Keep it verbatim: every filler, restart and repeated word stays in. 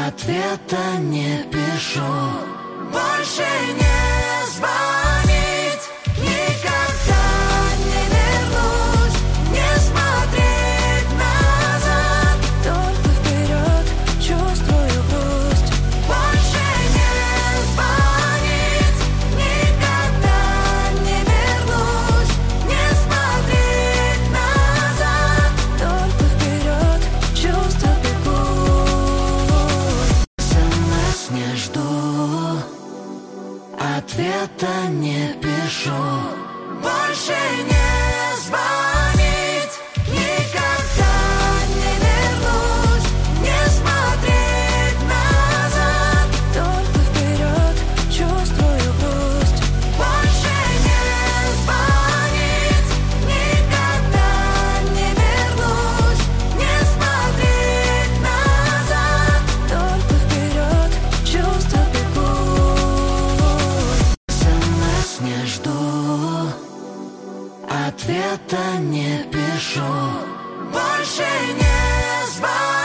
ответа не пишу. Больше не звонить, никогда не вернусь, не смотреть назад, только вперед, чувствую грусть. больше не звонить, никогда не вернусь, не смотреть назад, Только вперед, чувства бегут. СМС не жду, ответа не пишу. Больше не звонить, никогда не вернусь, не смотреть назад, Только вперед, чувствую грусть. больше не звонить, никогда не вернусь, не смотреть назад, Только вперед, чувства бегут. СМС не жду, ответа не пишу. Больше не звонить.